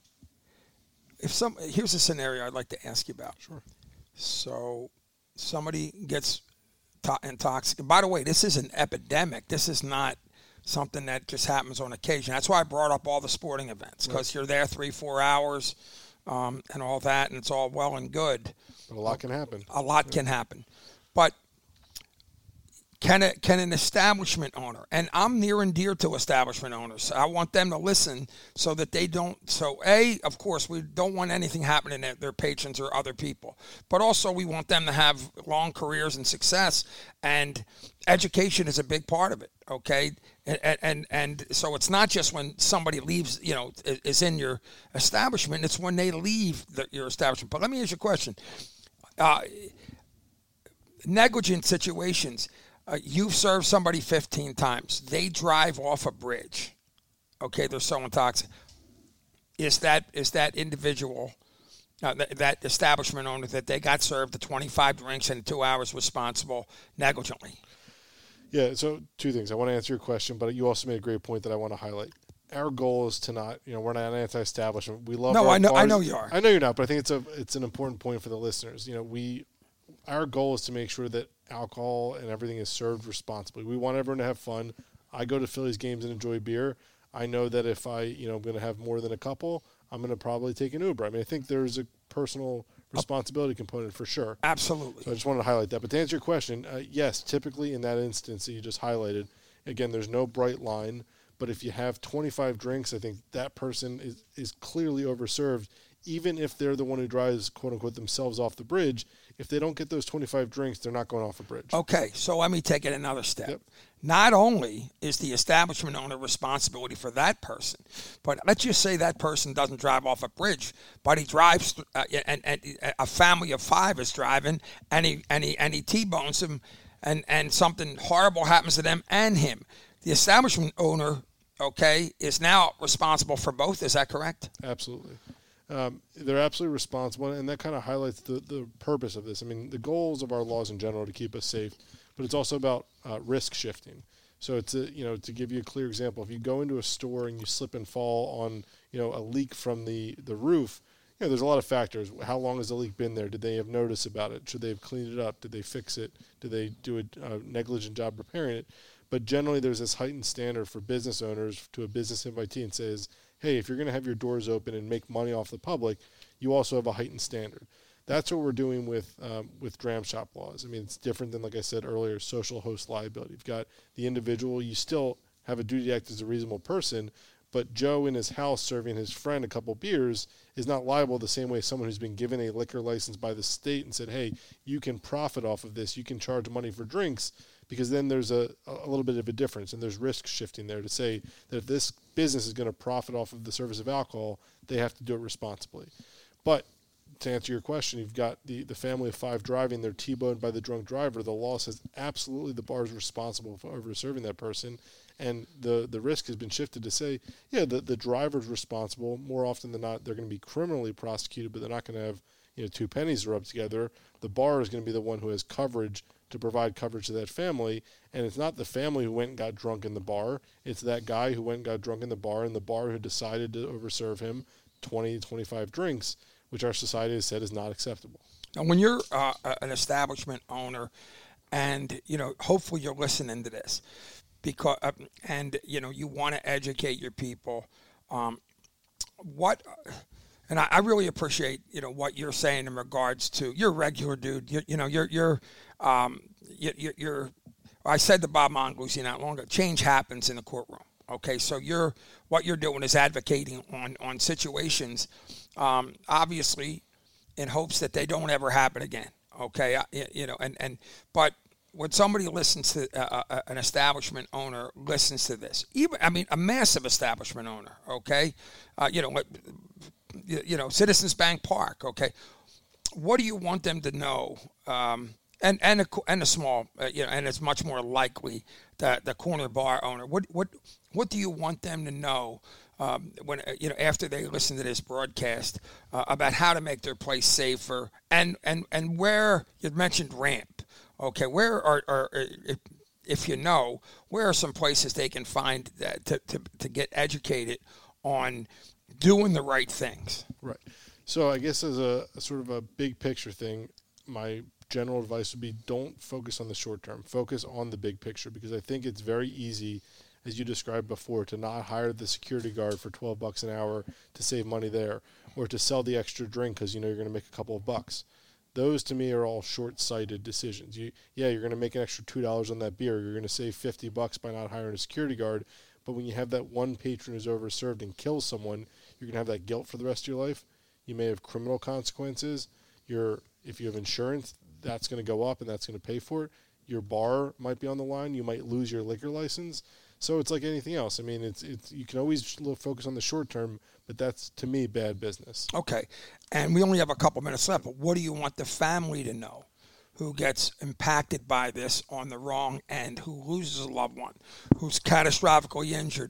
if some here's a scenario I'd like to ask you about. Sure. So somebody gets to- intoxicated. By the way, this is an epidemic. This is not something that just happens on occasion. That's why I brought up all the sporting events, because right. You're there three, four hours um, and all that, and it's all well and good. But a lot can happen. A lot yeah. can happen. But Can a, can an establishment owner, and I'm near and dear to establishment owners, I want them to listen so that they don't, so A, of course, we don't want anything happening to their patrons or other people, but also we want them to have long careers and success, and education is a big part of it, okay? And, and, and so it's not just when somebody leaves, you know, is in your establishment, it's when they leave the, your establishment. But let me ask you a question. Uh, negligent situations. Uh, you've served somebody fifteen times. They drive off a bridge. Okay, they're so intoxicated. Is that is that individual, uh, th- that establishment owner that they got served the twenty-five drinks in two hours responsible negligently? Yeah, so two things. I want to answer your question, but you also made a great point that I want to highlight. Our goal is to not, you know, we're not an anti-establishment. We love No, our I know, bars. I know you are. I know you're not, but I think it's a it's an important point for the listeners. You know, we our goal is to make sure that alcohol and everything is served responsibly. We want everyone to have fun. I go to Phillies games and enjoy beer. I know that if I, you know, I'm going to have more than a couple, I'm going to probably take an Uber. I mean, I think there's a personal responsibility component for sure. Absolutely. So I just wanted to highlight that. But to answer your question, uh, yes, typically in that instance that you just highlighted, again, there's no bright line. But if you have twenty-five drinks, I think that person is, is clearly overserved, even if they're the one who drives, quote unquote, themselves off the bridge. If they don't get those twenty-five drinks, they're not going off a bridge. Okay, so let me take it another step. Yep. Not only is the establishment owner responsibility for that person, but let's just say that person doesn't drive off a bridge, but he drives, uh, and, and a family of five is driving, and he and he and he T-bones him, and, and something horrible happens to them and him. The establishment owner, okay, is now responsible for both. Is that correct? Absolutely. Um, they're absolutely responsible, and that kind of highlights the, the purpose of this. I mean, the goals of our laws in general are to keep us safe, but it's also about uh, risk shifting. So it's a, you know, to give you a clear example, if you go into a store and you slip and fall on, you know, a leak from the, the roof, you know, there's a lot of factors. How long has the leak been there? Did they have notice about it? Should they have cleaned it up? Did they fix it? Did they do a, a negligent job repairing it? But generally, there's this heightened standard for business owners to a business invitee and says, hey, if you're going to have your doors open and make money off the public, you also have a heightened standard. That's what we're doing with um, with dram shop laws. I mean, it's different than, like I said earlier, social host liability. You've got the individual. You still have a duty to act as a reasonable person, but Joe in his house serving his friend a couple beers is not liable the same way someone who's been given a liquor license by the state and said, hey, you can profit off of this. You can charge money for drinks. Because then there's a, a little bit of a difference, and there's risk shifting there to say that if this business is going to profit off of the service of alcohol, they have to do it responsibly. But to answer your question, you've got the, the family of five driving, they're T-boned by the drunk driver. The law says absolutely the bar is responsible for over-serving that person, and the, the risk has been shifted to say, yeah, the, the driver's responsible. More often than not, they're going to be criminally prosecuted, but they're not going to have, you know, two pennies to rub together. The bar is going to be the one who has coverage to provide coverage to that family, and it's not the family who went and got drunk in the bar. It's that guy who went and got drunk in the bar, and the bar who decided to overserve him twenty, twenty-five drinks, which our society has said is not acceptable. Now, when you're uh, an establishment owner, and you know, hopefully you're listening to this, because uh, and you know, you want to educate your people. Um, what? And I, I really appreciate, you know, what you're saying in regards to, you're a regular dude. You, you know, you're, you're, um, you, you're, you're, I said to Bob Mongluzzi not long ago, change happens in the courtroom. Okay. So you're, what you're doing is advocating on, on situations, um, obviously in hopes that they don't ever happen again. Okay. I, you know, and, and, but when somebody listens to uh, uh, an establishment owner listens to this, even, I mean, a massive establishment owner. Okay. Uh, you know, what, you know, Citizens Bank Park, okay. What do you want them to know? Um, and and a, and a small, uh, you know, and it's much more likely that the corner bar owner. What what what do you want them to know um, when uh, you know after they listen to this broadcast uh, about how to make their place safer and and and where you mentioned ramp, okay? Where are are if, if you know where are some places they can find that to to, to get educated on doing the right things. Right. So I guess as a, a sort of a big picture thing, my general advice would be don't focus on the short term. Focus on the big picture, because I think it's very easy, as you described before, to not hire the security guard for twelve bucks an hour to save money there, or to sell the extra drink because you know you're going to make a couple of bucks. those to me are all short-sighted decisions. You, yeah, you're going to make an extra two dollars on that beer. You're going to save fifty bucks by not hiring a security guard. But when you have that one patron who's overserved and kills someone, you're going to have that guilt for the rest of your life. You may have criminal consequences. You're, if you have insurance, that's going to go up and that's going to pay for it. Your bar might be on the line. You might lose your liquor license. So it's like anything else. I mean, it's it's you can always focus on the short term, but that's, to me, bad business. Okay. And we only have a couple minutes left, but what do you want the family to know who gets impacted by this on the wrong end, who loses a loved one, who's catastrophically injured,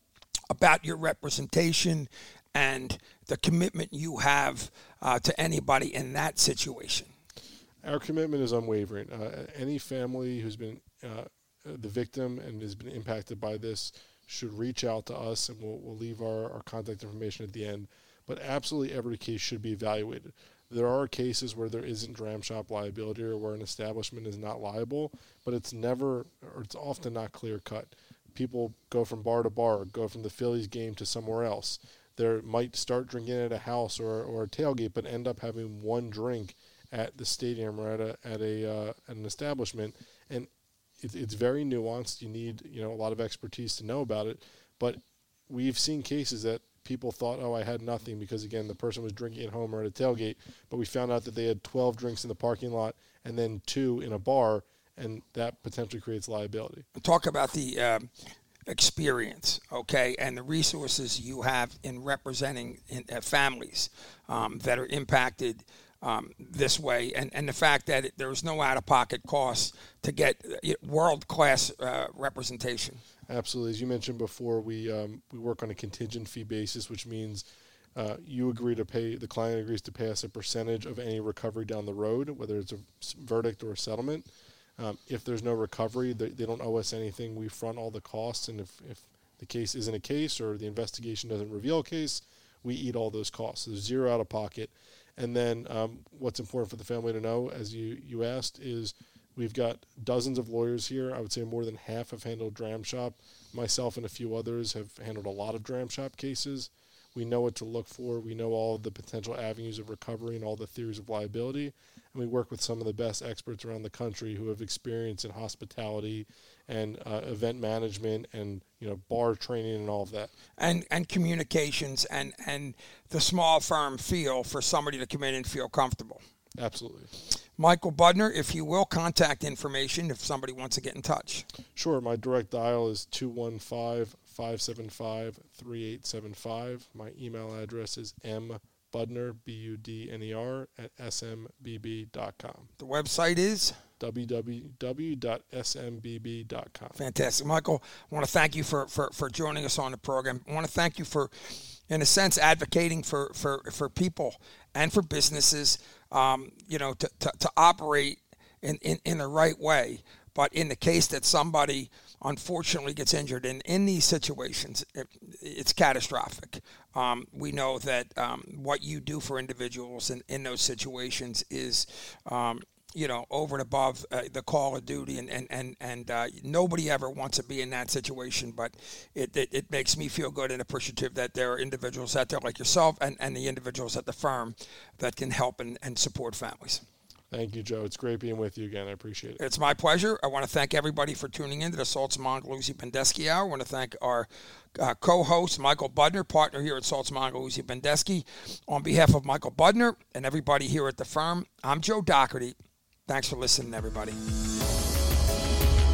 about your representation and the commitment you have uh, to anybody in that situation? Our commitment is unwavering. Uh, any family who's been uh, the victim and has been impacted by this should reach out to us, and we'll, we'll leave our, our contact information at the end. But absolutely every case should be evaluated. There are cases where there isn't dram shop liability or where an establishment is not liable, but it's never, or it's often not clear cut. People go from bar to bar, go from the Phillies game to somewhere else. They might start drinking at a house or, or a tailgate, but end up having one drink at the stadium or at a at a uh, at an establishment, and it's it's very nuanced. You need you know a lot of expertise to know about it, but we've seen cases that people thought, oh, I had nothing because again the person was drinking at home or at a tailgate, but we found out that they had twelve drinks in the parking lot and then two in a bar, and that potentially creates liability. Talk about the um, experience, okay, and the resources you have in representing in, uh, families um, that are impacted Um, this way, and, and the fact that it, there was no out-of-pocket costs to get uh, world-class uh, representation. Absolutely. As you mentioned before, we um, we work on a contingent fee basis, which means uh, you agree to pay, the client agrees to pay us a percentage of any recovery down the road, whether it's a verdict or a settlement. Um, if there's no recovery, they, they don't owe us anything. We front all the costs, and if, if the case isn't a case or the investigation doesn't reveal a case, we eat all those costs. So there's zero out-of-pocket. And then um, what's important for the family to know, as you, you asked, is we've got dozens of lawyers here. I would say more than half have handled dram shop. Myself and a few others have handled a lot of dram shop cases. We know what to look for. We know all of the potential avenues of recovery and all the theories of liability. And we work with some of the best experts around the country who have experience in hospitality and uh, event management and, you know, bar training and all of that. And and communications and, and the small firm feel for somebody to come in and feel comfortable. Absolutely. Michael Budner, if you will, contact information if somebody wants to get in touch. Sure. My direct dial is two one five, five seven five, three eight seven five. My email address is mbudner, B U D N E R, at s m b b dot com. The website is? w w w dot s m b b dot com. Fantastic. Michael, I want to thank you for, for, for joining us on the program. I want to thank you for, in a sense, advocating for, for, for people and for businesses, um, you know, to, to, to operate in, in, in the right way. But in the case that somebody unfortunately gets injured, and in these situations, it, it's catastrophic. Um, we know that um, what you do for individuals in, in those situations is, um, you know, over and above uh, the call of duty, and, and, and, and uh, nobody ever wants to be in that situation, but it, it, it makes me feel good and appreciative that there are individuals out there like yourself and, and the individuals at the firm that can help and, and support families. Thank you, Joe. It's great being with you again. I appreciate it. It's my pleasure. I want to thank everybody for tuning in to the Saltz Mongeluzzi Pendeski Hour. I want to thank our uh, co-host, Michael Budner, partner here at Saltz Mongeluzzi Pendeski. On behalf of Michael Budner and everybody here at the firm, I'm Joe Doherty. Thanks for listening, everybody.